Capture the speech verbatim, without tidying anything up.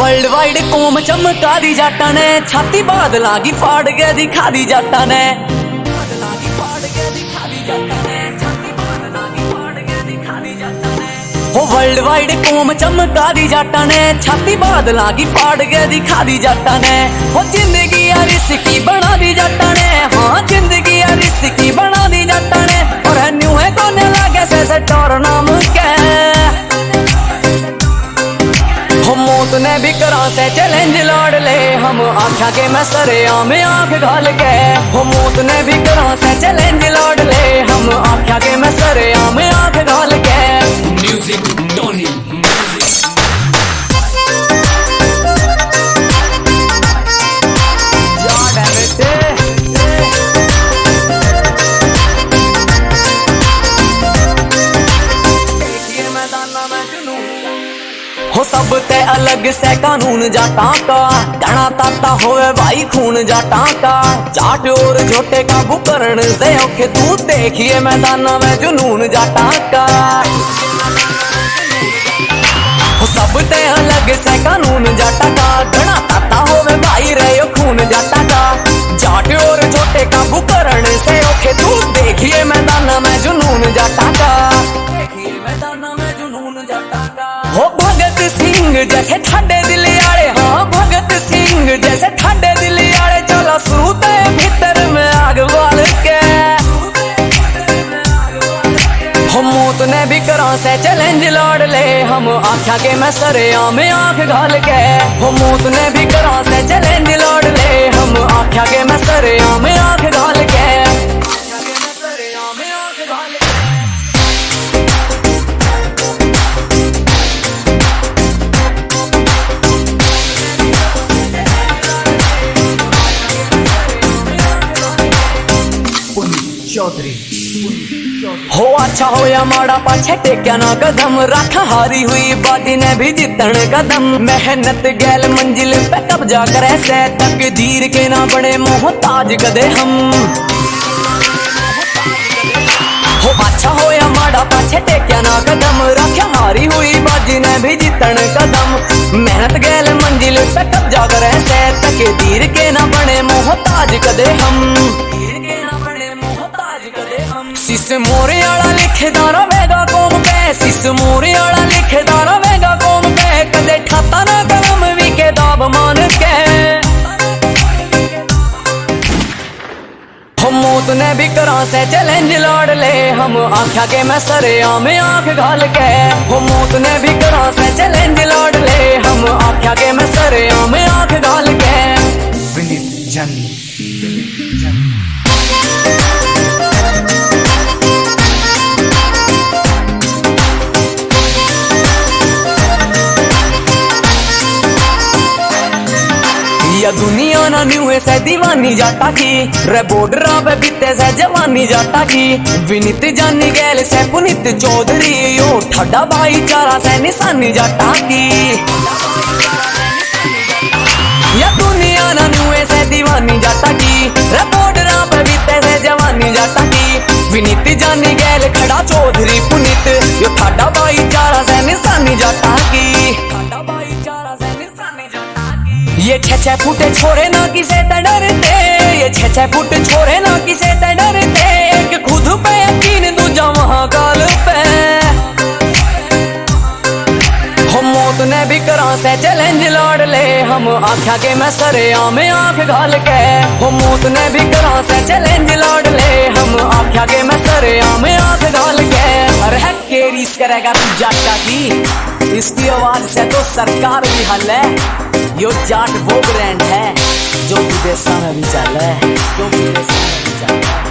World wide कौम चमका दी जाटा ने, छाती बादलां की फाड़ के दिखा दी जाटा ने। हो वर्ल्ड वाइड कौम चमका दी जाटा ने, छाती बादलां की फाड़ के दिखा दी जाटा ने। हो जिंदगी यार इसकी बना दी जाटा ने, हाँ जिंदगी यार इसकी बना दी जाटा ने। और न्यू है कोने लागे से से टोर नाम के, हो मौत ने भी करा से चैलेंज लौट ले, हम आख्या के मैं सरे आमे आंख घाल के। हो मौत ने भी करा से चैलेंज लौट ले, हम आख्या के मैं सरे आमे आंख घाल के। म्यूजिक टोनी हो सब ते अलग से कानून जाटा का, घना ताता होवे भाई खून जाटा का। जाट और झोटे काबू करण से औखे तू देखिए मैदाना में जुनून जाटा का। हो सब ते अलग से कानून जाटा का, घना ताता होवे भाई रे खून जाटा का। जाट और झोटे काबू करण से औखे तू देखिए मैदाना में जुनून जाटा का। देखिए मैदाना में जुनून जाटा का। हो भगत सिंह जैसे ठाडे दिल आड़े, हाँ भगत सिंह जैसे ठाडे दिल आड़े। चलो सूते भीतर में आग बाल के, हो मौत ने भी करा से चैलेंज लौट ले, हम आख्या के मैं सरे आमे आंख घाल के। हो मौत ने भी करा से चैलेंज लौट ले, हम आख्या के मैं सरे आमे आंख घाल के। हो अच्छा हो या माड़ा पाछे टेक्या ना कदम, राखा हारी हुई बाती ने भी जितन कदम। मेहनत गैल मंजिल पे कब्जा करे से, तकदीर के ना बने मोहताज कदे हम। हो अच्छा हो या माड़ा पाछे टेक्या ना कदम, राखा हारी हुई बाजी ने भी जितन कदम। मेहनत गैल मंजिल पे कब्जा करे से, तकदीर के ना बने मोहताज कदे हम। सिस मोरे आला लिखदारा वेगा कौम पे, सिस मोरे आला लिखदारा वेगा कौम पे। कदे ठाता ना कलम भी के दाब मान के, हो मौत ने भी करा से चैलेंज लौट ले, हम आख्या के मैं सरे आमे आंख घाल के। हो मौत ने भी करा से चैलेंज लौट ले, हम आख्या के मैं सरे आमे आंख घाल के। विनीत जन या दुनिया ना न्यू से दीवानी जाटा की, रे बॉर्डर पे बीते से जवानी जाटा की। विनीत जानी गैल से पुनीत चौधरी, यो ठाडा भाईचारा से निशानी जाटा की। या दुनिया ना न्यू से दीवानी जाटा की, रे बॉर्डर पे बीते से जवानी जाटा की। विनीत जानी गैल खड़ा चौधरी पुनीत, यो ठाडा भाईचारा से निशानी जाटा की। ये छह छह फुट छोरे ना किसे ते डरते, ये छह छह फुट छोरे ना किसे ते डरते। एक खुद पे यकीन दूजा महाकाल पे, हो मौत ने भी करा से चैलेंज लौट ले, हम आख्या के मैं सरे आमे आंख घाल के। हो मौत ने भी करा से चैलेंज लौट ले, हम आख्या के मैं सरे आमे आंख घाल के। अरे है के रीस करेगा तू जाटा की, इसकी आवाज से तो सरकार भी हल है। यो जाट वो ब्रांड है जो विदेशों में भी चल रहा है, जो विदेशों में भी चल रहा है।